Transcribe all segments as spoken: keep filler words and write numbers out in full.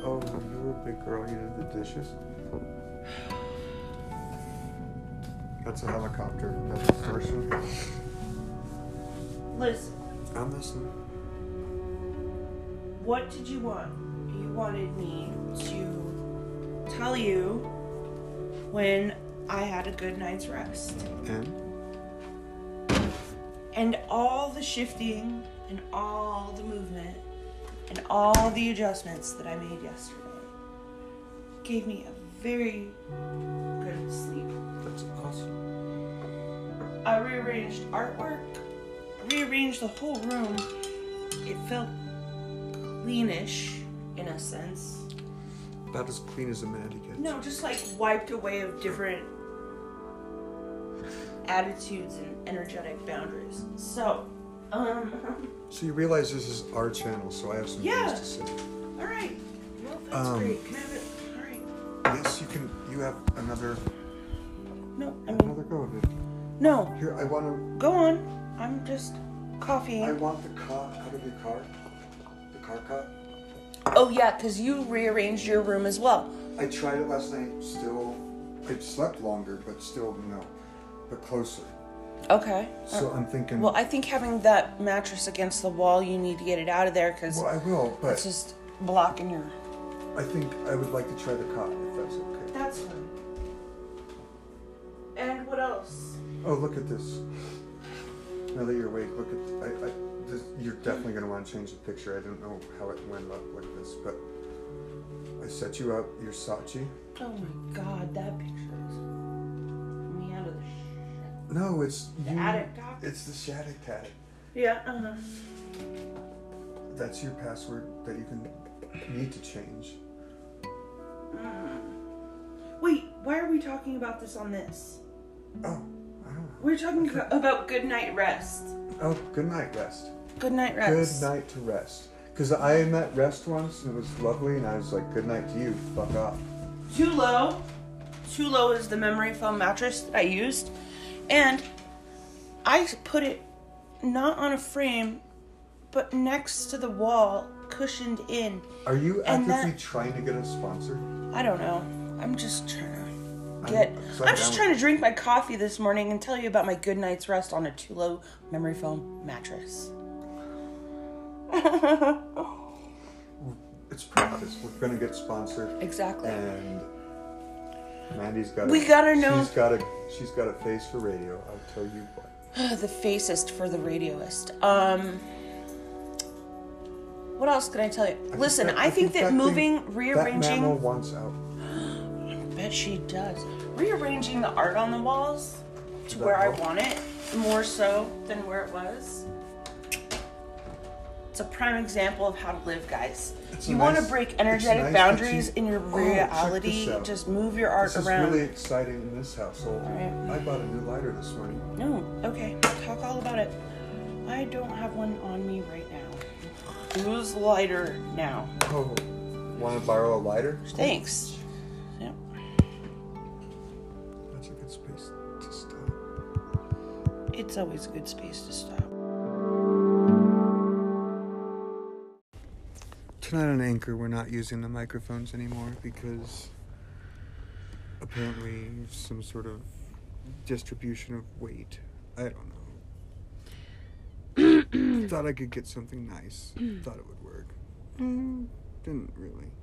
Oh, you were a big girl. You did the dishes. That's a helicopter. That's the first one. Listen. I'm listening. What did you want? You wanted me to tell you when I had a good night's rest. And? And all the shifting and all the movement and all the adjustments that I made yesterday gave me a very good sleep. That's awesome. I rearranged artwork, rearranged the whole room. It felt cleanish in a sense. About as clean as a Mandy gets. No, just like wiped away of different attitudes and energetic boundaries. So, um... So you realize this is our channel, so I have some yeah. things to say. Alright. Well, that's Um, great. Can I have it? Alright. Yes, you can. You have another... No, I mean... Another go of it. No. Here, I want to... Go on. I'm just coffeeing. I want the car out of your car. The car cot. Oh, yeah, because you rearranged your room as well. I tried it last night. Still... I slept longer, but still, no. But closer. Okay. So I'm thinking... Well, I think having that mattress against the wall, you need to get it out of there because Well, I will, but... it's just blocking your... I think I would like to try the cot, if that's okay. That's fine. And what else? Oh, look at this. Now that you're awake, look at... I, I, this, you're definitely going to want to change the picture. I don't know how it went up like this, but... I set you up, your Saatchi. Oh my god, that picture is me out of the shit. No, it's... The you, attic doc? It's the Shattuck attic. Yeah, uh-huh. That's your password that you can need to change. Mm. Wait, why are we talking about this on this? Oh, I don't know. We're talking okay. about good night rest. Oh, good night rest. Good night rest. Good night to rest. Because I met Rest once, and it was lovely, and I was like, good night to you, fuck off. Tulo. Tulo is the memory foam mattress that I used. And I put it not on a frame, but next to the wall, cushioned in. Are you And actively that, trying to get a sponsor? I don't know. I'm just trying to get... I'm, I'm, I'm just trying to drink my coffee this morning and tell you about my good night's rest on a Tulo memory foam mattress. It's practice. We're going to get sponsored. Exactly. And Mandy's got We a, gotta know... She's got a, she's got a face for radio, I'll tell you what. The facist for the radioist. Um... What else can I tell you? I Listen, think that, I, think I think that, that moving, thing, rearranging... That mammal wants out. I bet she does. Rearranging the art on the walls to where I want it, more so than where it was. It's a prime example of how to live, guys. It's you nice, want to break energetic nice boundaries you, in your oh, reality, just move your art this around. This is really exciting in this household. Right. I bought a new lighter this morning. No, okay. Talk all about it. I don't have one on me right now. Whose lighter now? Oh, want to borrow a lighter? Thanks. Yep. That's a good space to stop. It's always a good space to stop. Tonight on Anchor, we're not using the microphones anymore because apparently some sort of distribution of weight. I don't know. Thought I could get something nice. Thought it would work. Mm, didn't really.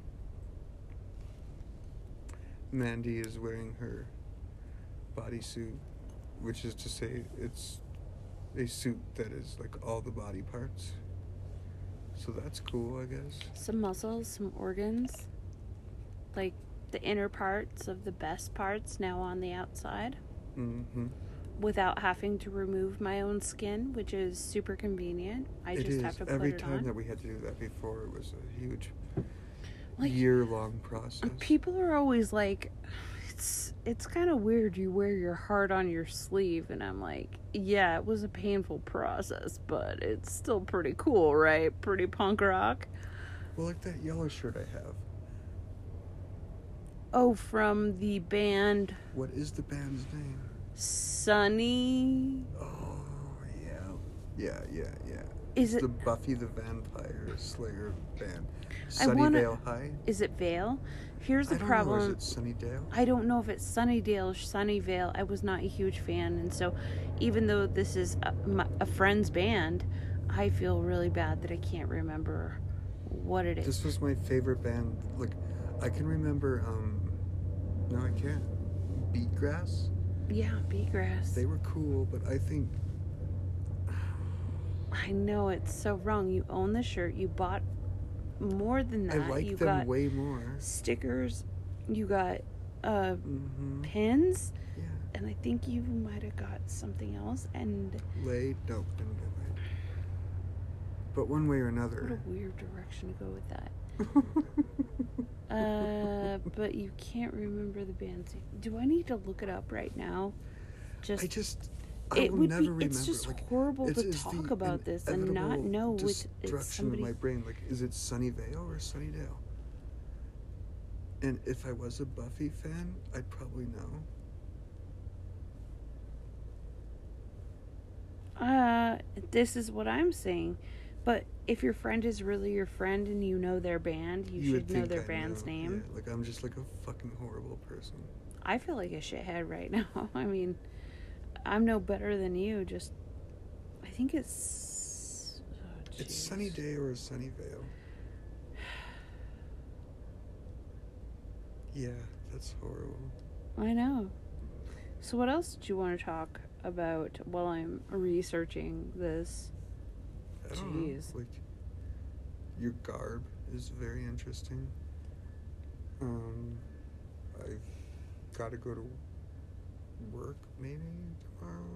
Mandy is wearing her bodysuit, which is to say it's a suit that is like all the body parts. So that's cool, I guess. Some muscles, some organs. Like the inner parts of the best parts now on the outside. Mm-hmm. Without having to remove my own skin, which is super convenient. I it just is. have to put Every it time on. that we had to do that before, it was a huge like, year-long process. People are always like, it's it's kind of weird you wear your heart on your sleeve, and I'm like, yeah, it was a painful process, but it's still pretty cool, right? Pretty punk rock. Well, like that yellow shirt I have. Oh, from the band... What is the band's name? Sunny. Oh, yeah. Yeah, yeah, yeah. Is it's it the Buffy the Vampire Slayer band. I wanna- Sunnyvale High? Is it Vale? Here's the I don't problem. know. Is it Sunnydale? I don't know if it's Sunnydale or Sunnyvale. I was not a huge fan, and so even though this is a, my, a friend's band, I feel really bad that I can't remember what it is. This was my favorite band. Like, I can remember, um, no, I can't. Beatgrass? Yeah, Beatgrass. They were cool, but I think, I know it's so wrong. You own the shirt. You bought more than that. I like you them got way more. stickers. You got uh, Mm-hmm. pins, Yeah. and I think you might have got something else. And Lay? Nope, didn't get laid. But one way or what a another. weird direction to go with that. Uh, but you can't remember the band's name. Do I need to look it up right now? Just I just, I it will would never be. remember. It's just like, horrible it's, to it's talk the about this and not inevitable know which it's destruction of my somebody. brain. Like, is it Sunnyvale or Sunnydale? And if I was a Buffy fan, I'd probably know. Uh, this is what I'm saying. But if your friend is really your friend and you know their band, you, would should know think their I band's know. name. Yeah, like, I'm just like a fucking horrible person. I feel like a shithead right now. I mean, I'm no better than you. Just, I think it's. Oh, It's jeez. Sunnydale or Sunnyvale. Yeah, that's horrible. I know. So, what else did you want to talk about while I'm researching this? I don't Jeez. know. Like, your garb is very interesting. Um, I've got to go to work maybe tomorrow.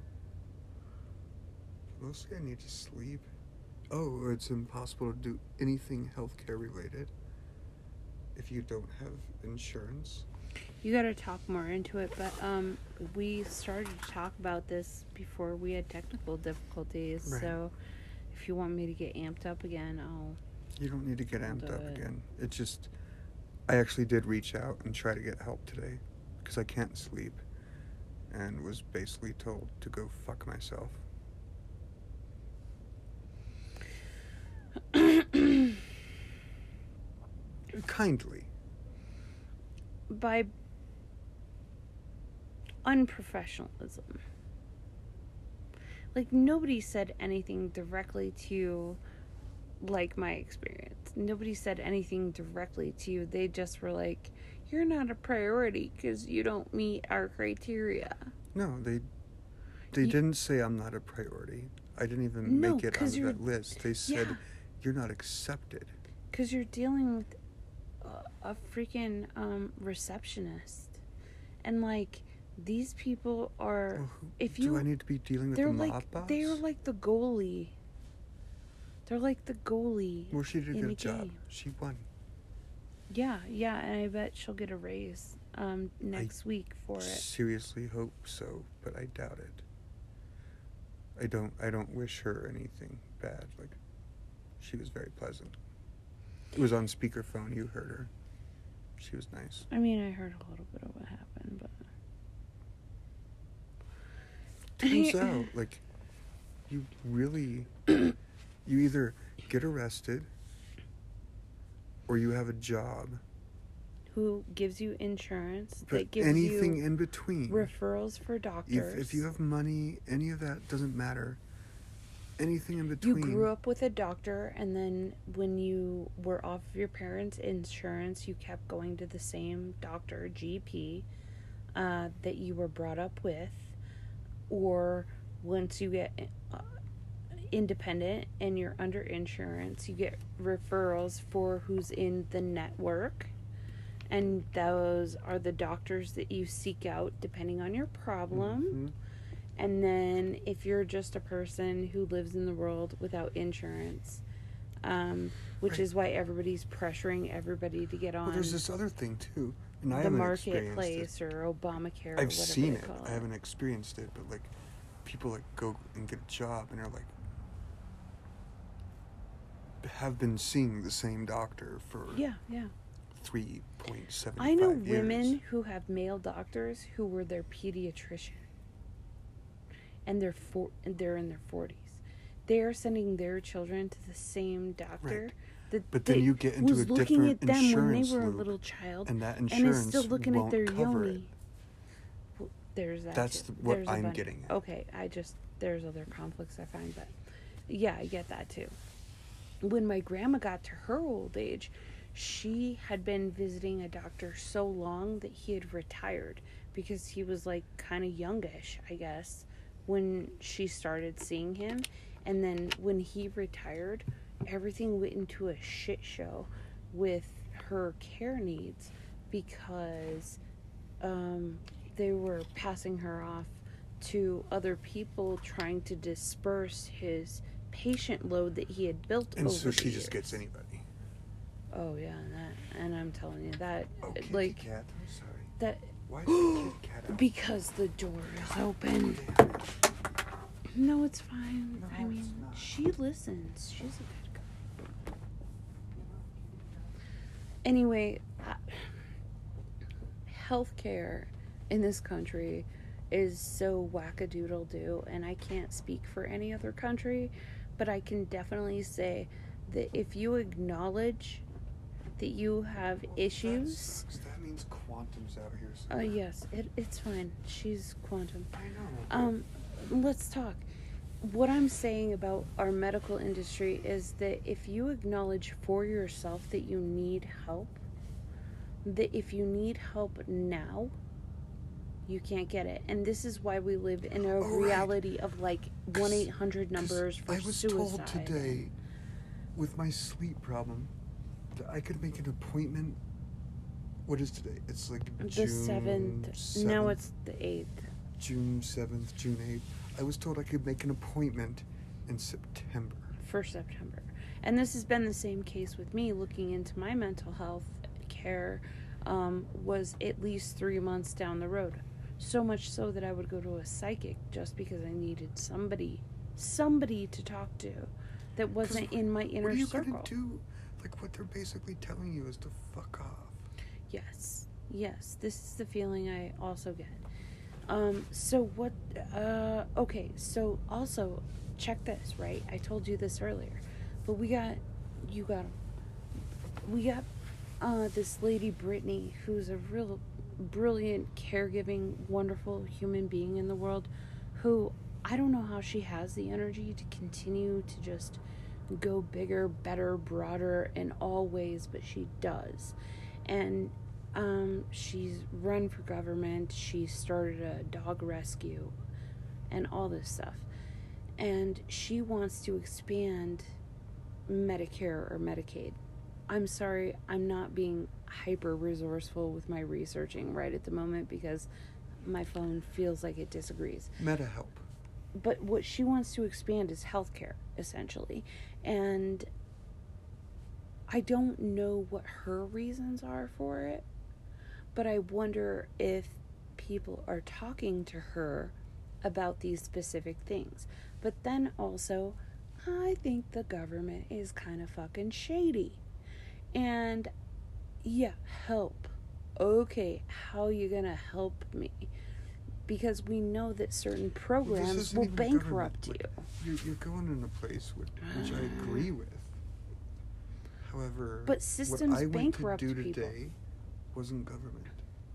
Mostly I need to sleep. Oh, it's impossible to do anything healthcare related if you don't have insurance. You got to talk more into it, but um, we started to talk about this before we had technical difficulties. Right. So, if you want me to get amped up again, I'll. You don't need to get I'll amped do up it. again. It just, I actually did reach out and try to get help today because I can't sleep and was basically told to go fuck myself. Kindly. By unprofessionalism. Like, nobody said anything directly to you, like my experience. Nobody said anything directly to you. They just were like, you're not a priority because you don't meet our criteria. No, they they You- didn't say I'm not a priority. I didn't even No, make it 'cause on you're- that list. They said Yeah. you're not accepted. Because you're dealing with a, a freaking um, receptionist. And, like, these people are... Well, who- if do you... I need to be dealing with They're the mob like boss? they're like the goalie. They're like the goalie. Well, she did a in good the job. game. She won. Yeah, yeah, and I bet she'll get a raise um next week for it. Seriously hope so, but I doubt it. I don't I don't wish her anything bad. Like, she was very pleasant. It was on speakerphone, you heard her. She was nice. I mean, I heard a little bit of what happened, but Turns out, like, you really you either get arrested or you have a job. who gives you insurance But that gives anything you in between. referrals for doctors? If, if you have money, any of that doesn't matter. Anything in You between. grew up with a doctor, and then when you were off of your parents' insurance, you kept going to the same doctor, G P, uh, that you were brought up with. Or once you get uh, independent and you're under insurance, you get referrals for who's in the network. And those are the doctors that you seek out depending on your problem. Mhm. And then if you're just a person who lives in the world without insurance, um, which Right. is why everybody's pressuring everybody to get on Well, there's this other thing too, and I the haven't experienced it. marketplace or Obamacare or I've whatever seen they it. call I haven't experienced it, but like, people like go and get a job and are like, have been seeing the same doctor for Yeah, yeah. three point seven. I know years. women who have male doctors who were their pediatrician, and they're for, and they're in their forties. They are sending their children to the same doctor Right. that But then you get into was a looking at different them when they insurance were a loop, little child, and that and insurance is still looking won't at their cover yoni. it. Well, there's that. That's too. the- what There's a I'm bunch- getting at. Okay, I just there's other conflicts I find, but yeah, I get that too. When my grandma got to her old age, she had been visiting a doctor so long that he had retired because he was like kind of youngish, I guess, when she started seeing him. And then when he retired, everything went into a shit show with her care needs because um, they were passing her off to other people trying to disperse his patient load that he had built And over so the she just years. gets anybody. Oh yeah, and that, and I'm telling you that, Oh, kitty like cat. I'm sorry. that, Why is the kitty cat out? because the door is open. Damn it. No, it's fine. No, I it's mean, not. she listens. She's a good girl. Anyway, uh, healthcare in this country is so wackadoodle-doo, and I can't speak for any other country, but I can definitely say that if you acknowledge that you have That issues, sucks. That means Quantum's out here. uh, somewhere. yes, it, it's fine. She's quantum. I know. Um, let's talk. What I'm saying about our medical industry is that if you acknowledge for yourself that you need help, that if you need help now, you can't get it. And this is why we live in a Oh, right. reality of like one eight hundred numbers for I was suicide. told today, with my sleep problem, that I could make an appointment. What is today? It's like The June seventh. Now it's the eighth. June seventh, June eighth. I was told I could make an appointment in September. For September. And this has been the same case with me looking into my mental health care, um, was at least three months down the road. So much so that I would go to a psychic just because I needed somebody, somebody to talk to that wasn't what- in my inner What are you circle. gonna do? Like, what they're basically telling you is to fuck off. Yes, yes, this is the feeling I also get. Um, so what, uh, okay, so also, check this, right? I told you this earlier, but we got, you got, we got, uh, this lady Brittany, who's a real brilliant, caregiving, wonderful human being in the world, who, I don't know how she has the energy to continue to just go bigger, better, broader in all ways, but she does. And um, she's run for government, she started a dog rescue, and all this stuff. And she wants to expand Medicare or Medicaid. I'm sorry, I'm not being hyper resourceful with my researching right at the moment because my phone feels like it disagrees. Meta help. But what she wants to expand is healthcare, essentially. And I don't know what her reasons are for it, but I wonder if people are talking to her about these specific things. But then also, I think the government is kind of fucking shady. And yeah, help. Okay, how you gonna help me? Because we know that certain programs isn't will even bankrupt you. government. Like, You're, you're going in a place which, which I agree with. However, But systems what I went bankrupt to do people. today wasn't government.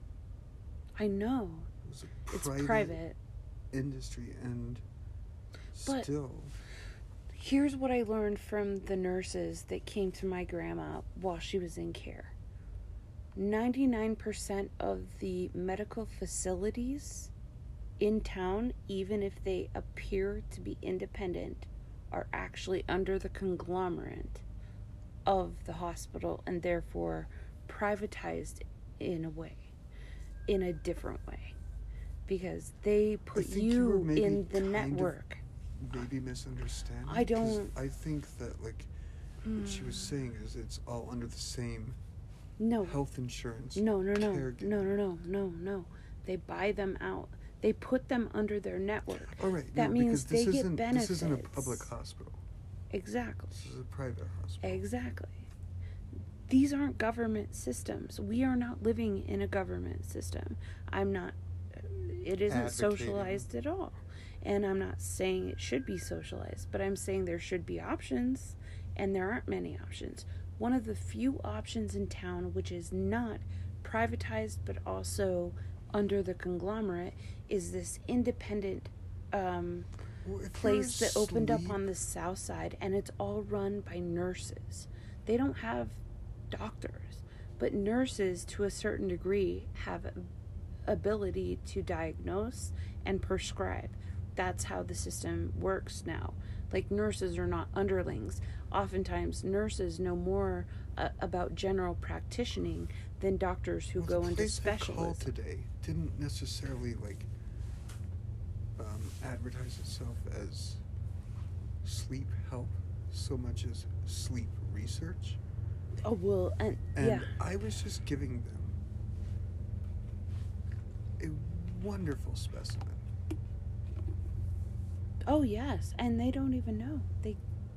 I know. It was a It's private, private. industry, and But- still, Here's what I learned from the nurses that came to my grandma while she was in care. ninety-nine percent of the medical facilities in town, even if they appear to be independent, are actually under the conglomerate of the hospital and therefore privatized in a way, in a different way. Because they put think you were you maybe in the kind of- network. maybe misunderstanding. I 'cause don't- I think that like what she was saying is it's all under the same No. health insurance. No, no, no, caregiving. no, no, no, no, no. They buy them out. They put them under their network. All right, That no, means because this they get isn't, This isn't a benefits. public hospital. Exactly. This is a private hospital. Exactly. These aren't government systems. We are not living in a government system. I'm not, it isn't Advocating. socialized at all. And I'm not saying it should be socialized, but I'm saying there should be options, and there aren't many options. one of the few options in town which is not privatized but also under the conglomerate is this independent um, Well, if place you're that opened up asleep- on the south side, and it's all run by nurses. They don't have doctors, but nurses to a certain degree have ability to diagnose and prescribe. That's how the system works now. Like, nurses are not underlings. Oftentimes nurses know more uh, about general practicing than doctors who Well, go the into place I called specialism. today didn't necessarily like um, advertise itself as sleep help so much as sleep research. Oh well, and, And yeah. I was just giving them a wonderful specimen. Oh yes, and they don't even know. They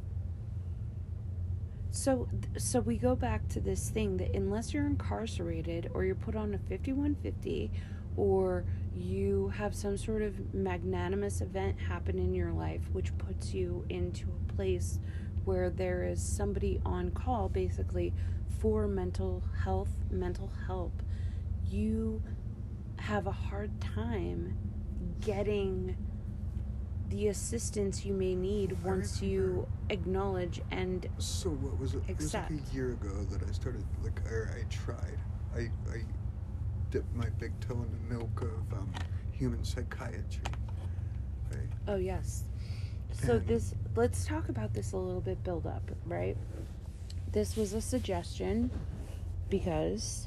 So so we go back to this thing that unless you're incarcerated or you're put on a fifty-one fifty or you have some sort of magnanimous event happen in your life which puts you into a place where there is somebody on call basically for mental health, mental help, you have a hard time getting the assistance you may need I once you remember- acknowledge and So what was it? It was like Accept. a year ago that I started, like, or I tried. I, I dipped my big toe in the milk of um, human psychiatry. Right? oh yes. So And- this let's talk about this a little bit build up, right? This was a suggestion because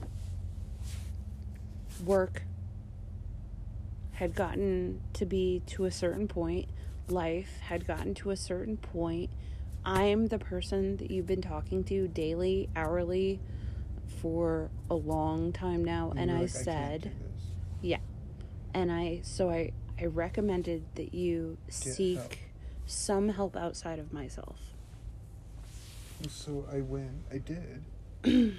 work had gotten to be to a certain point, life had gotten to a certain point. I'm the person that you've been talking to daily, hourly for a long time now, You and were I like, can't said, do this. yeah. And I so I I recommended that you seek help. some help outside of myself. And so I went, I did. And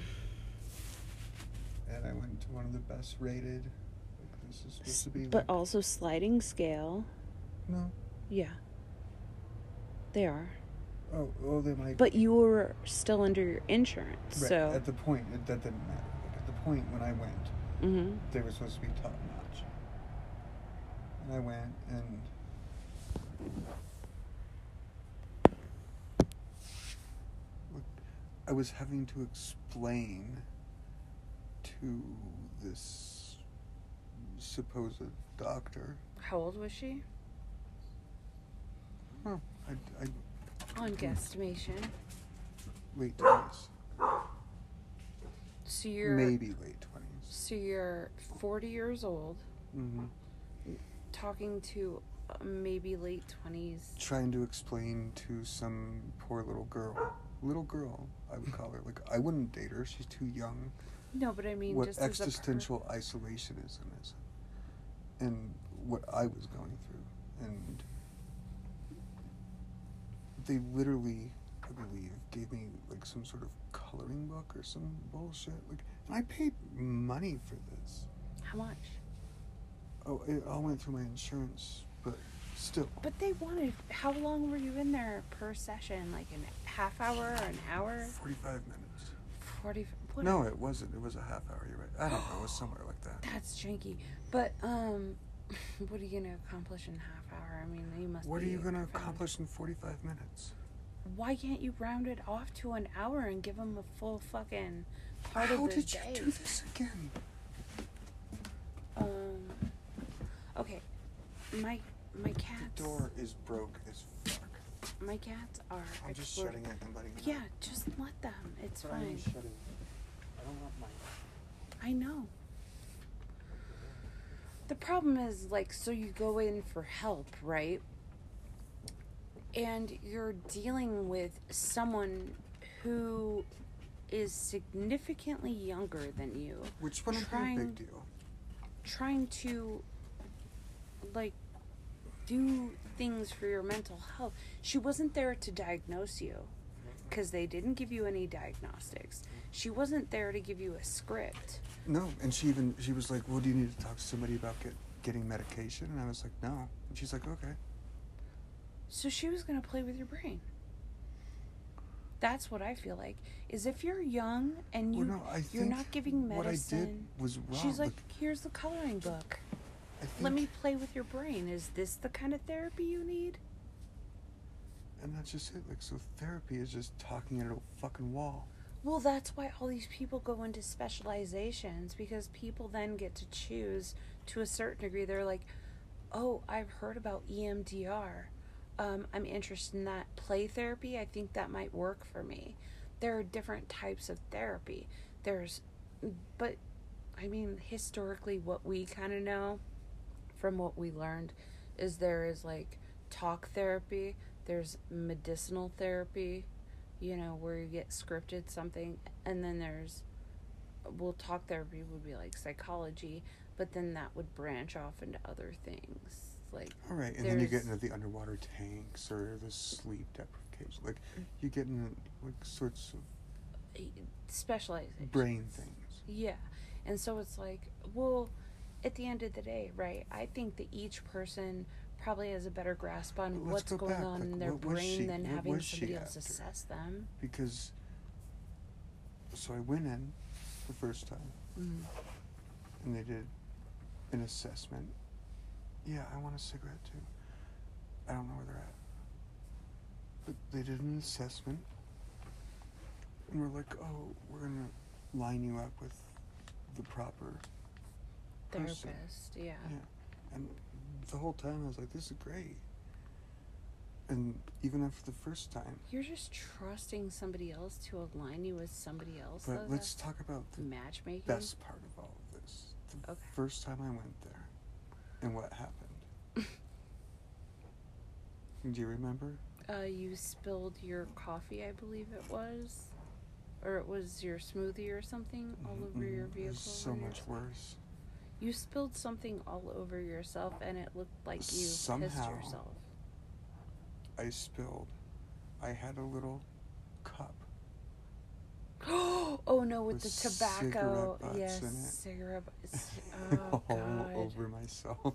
I went to one of the best rated. Like, this is supposed to be. But like, also sliding scale. no. Yeah. They are. Oh, oh, they might. But you were still under your insurance, Right, so at the point, it, that didn't matter. Like, at the point when I went, mhm. they were supposed to be top notch. And I went and look, I was having to explain to this supposed doctor. How old was she? Huh, I, I On guesstimation. late twenties, So you're maybe late twenties. so you're forty years old, Mm-hmm. talking to uh, maybe late twenties. Trying to explain to some poor little girl, little girl, I would call her. Like, I wouldn't date her; she's too young. No, but I mean What just as a existential isolationism is, and what I was going through, and they literally, I believe, gave me like some sort of coloring book or some bullshit. Like, and I paid money for this. per- how much? Oh, it all went through my insurance, but still. But they wanted. How long were you in there per session? Like an half hour, or an hour? Forty-five minutes. Forty. What No, it wasn't. It was a half hour. You're right. I don't know. It was somewhere like that. That's janky. But um, what are you gonna accomplish in a half hour? I mean, you must. What are be you gonna profound. accomplish in forty-five minutes? Why can't you round it off to an hour and give them a full fucking part How of the did day? you do this again? Um. Okay. My my cats. The door is broke as fuck. My cats are. I'm just explore- shutting it and letting it Yeah, out. just let them. It's But I am fine. shutting. I don't want my. I know. The problem is, like, so you go in for help, right? And you're dealing with someone who is significantly younger than you, Which wouldn't be a Trying- big deal. trying to, like, do things for your mental health. She wasn't there to diagnose you because they didn't give you any diagnostics. She wasn't there to give you a script. No, and she even she was like, "Well, do you need to talk to somebody about get, getting medication?" And I was like, "No." And she's like, "Okay." So she was going to play with your brain. That's what I feel like. Is if you're young and you Well, no, I you're think not giving what I medicine. did was wrong. She's like, here's the coloring book. I think, Let me play with your brain. Is this the kind of therapy you need? And that's just it. Like, so therapy is just talking at a fucking wall. Well, that's why all these people go into specializations, because people then get to choose to a certain degree. They're like, oh, I've heard about E M D R. Um, I'm interested in that. Play therapy, I think that might work for me. There are different types of therapy. There's, but, I mean, historically, what we kind of know from what we learned is there is, like, talk therapy. There's medicinal therapy, you know, where you get scripted something. And then there's, well, talk therapy would be like psychology, but then that would branch off into other things. Like, all right, and then you get into the underwater tanks or the sleep deprivation. Like, you get into, like, sorts of specialization. brain things. Yeah. And so it's like, well, at the end of the day, right, I think that each person probably has a better grasp on Let's what's go going back. on Like, in their what was brain she- than what having was she somebody else after? assess them. Because, so I went in the first time, Mm. and they did an assessment. Yeah, I want a cigarette too. I don't know where they're at. But they did an assessment, and we're like, oh, we're going to line you up with the proper person. Therapist, yeah. Yeah. And the whole time I was like, this is great. And even after the first time. You're just trusting somebody else to align you with somebody else. But though? let's That's talk about the matchmaking. best part of all of this. The Okay. first time I went there and what happened. Do you remember? Uh, you spilled your coffee, I believe it was, or it was your smoothie or something all over Mm-mm. your It vehicle. was so or much yourself. worse. You spilled something all over yourself, and it looked like you pissed Somehow. yourself. I spilled. I had a little cup. Oh no, with With the tobacco. cigarette butts Yes, in it. cigarette butts. Oh all god. over myself.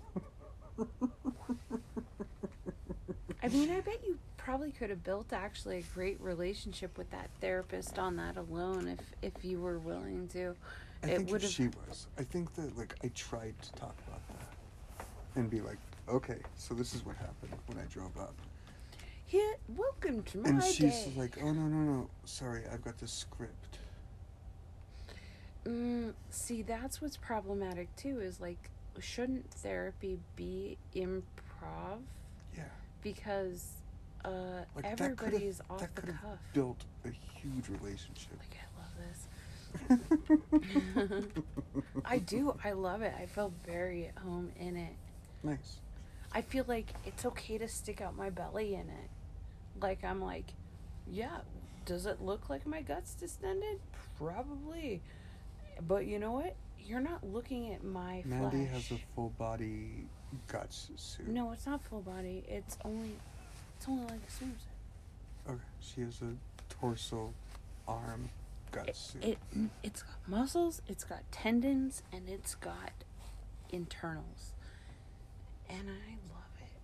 I mean, I bet you probably could have built actually a great relationship with that therapist on that alone if if you were willing to. I It think would if have. she was. I think that, like, I tried to talk about that and be like, okay, so this is what happened when I drove up. Here, welcome to my And she's day. like, oh, no, no, no, sorry, I've got the script. Mm, see, that's what's problematic too. Is like, shouldn't therapy be improv? Yeah. Because uh, Like, everybody that is could've- off that the could've cuff. built a huge relationship. Like, I love this. I do. I love it. I feel very at home in it. Nice. I feel like it's okay to stick out my belly in it. Like, I'm like, yeah, does it look like my guts distended? Probably. But you know what? You're not looking at my Mandy flesh. has a full body guts suit. No, it's not full body. It's only, it's only like a swimsuit. Okay, she has a torso, arm, guts It, suit. it it's got muscles, it's got tendons, and it's got internals, and I love it.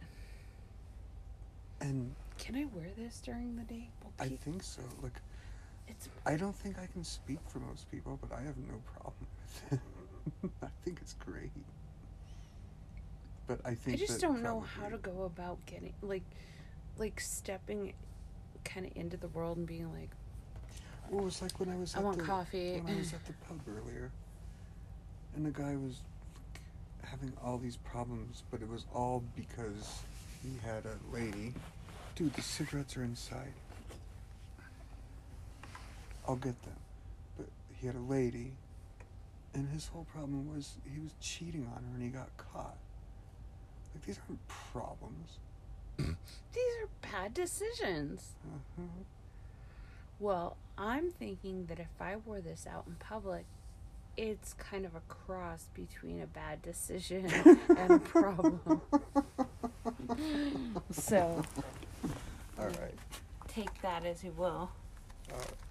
and Can I wear this during the day? Well, I pe- think so. Like, it's I don't think I can speak for most people, but I have no problem with it. I think it's great. But I think I just that don't know probably- how to go about getting like like stepping kind of into the world and being like, Well, it was like when I was I at want the, coffee. when I was at the pub earlier, and the guy was having all these problems, but it was all because he had a lady. Dude, the cigarettes are inside. I'll get them. But he had a lady, and his whole problem was he was cheating on her and he got caught. Like, these aren't problems. these are bad decisions. Uh-huh. Well, I'm thinking that if I wore this out in public, it's kind of a cross between a bad decision and a problem. So, All right. take that as you will. All right.